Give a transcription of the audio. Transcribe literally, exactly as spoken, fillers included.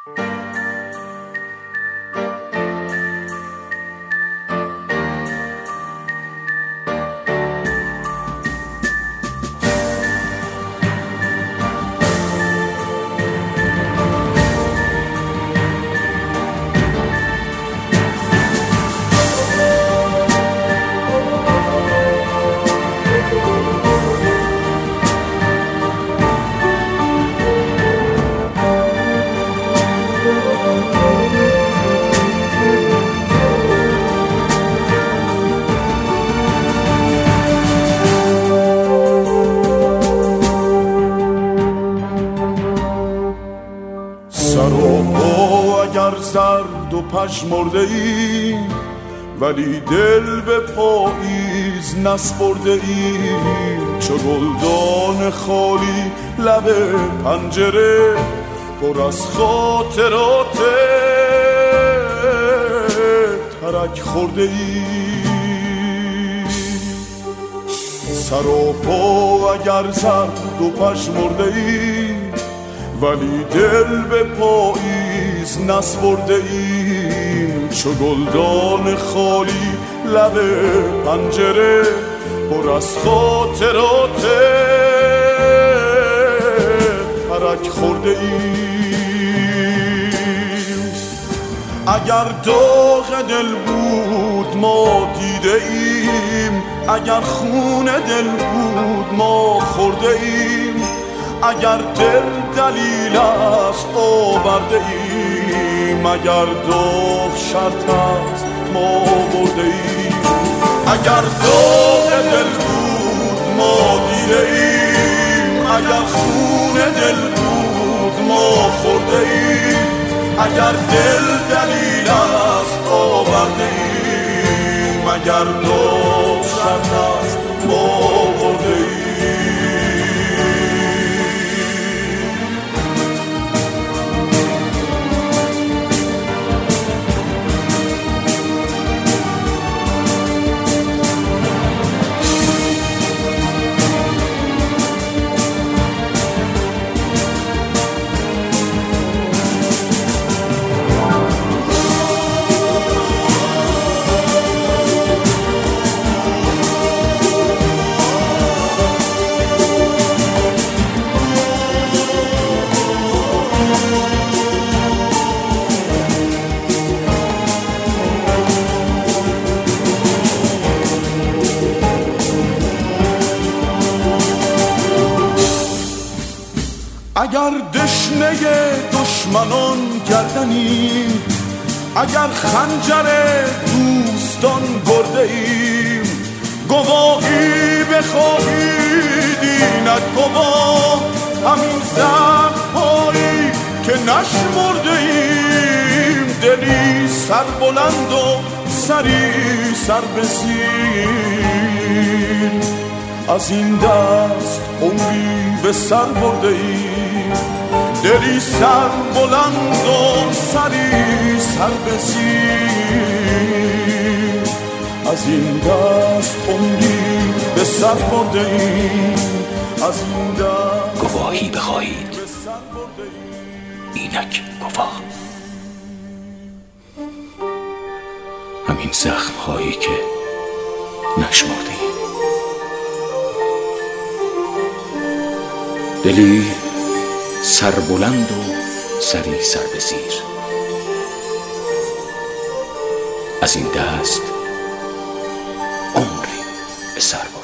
سر و پا اگر زرد و پژمرده ای، ولی دل به پاییز نسپرده ای. چو گلدان خالی لب پنجره، پر از خاطرات ترک خورده ای. سر و پا اگر زرد و پژمرده ای، ولی دل به پاییز نسپرده ایم. چو گلدان خالی لب پنجره، پر از خاطرات ترک خورده ایم. اگر داغ دل بود ما دیده ایم، اگر خون دل بود ما خورده ایم. اگر دل دلیل است آورده ایم، اگر داغ شرط است ما برده ایم. اگر داغ دل بود ما دیده ایم، اگر خون دل بود ما خورده ایم. اگر دل دلیل است آورده ایم، اگر داغ شرط است ما برده ایم. اگر دشنه دشمنان گردنیم، اگر خنجر دوستان برده ایم. گواهی بخواهید اینک گواه، همین زخم‌هایی که نشمرده ایم. دلی سر بلند و سری سر به زیر، از این دست عمری به سر برده ایم. دلی سر بلند و سری سر به زیر، از این دست عمری به سر برده ایم. از این دست گواهی بخواهید اینک گواه، همین زخم هایی که نشمرده ایم. دلی سر بلند و سری سر به زیر، از این دست عمری به سر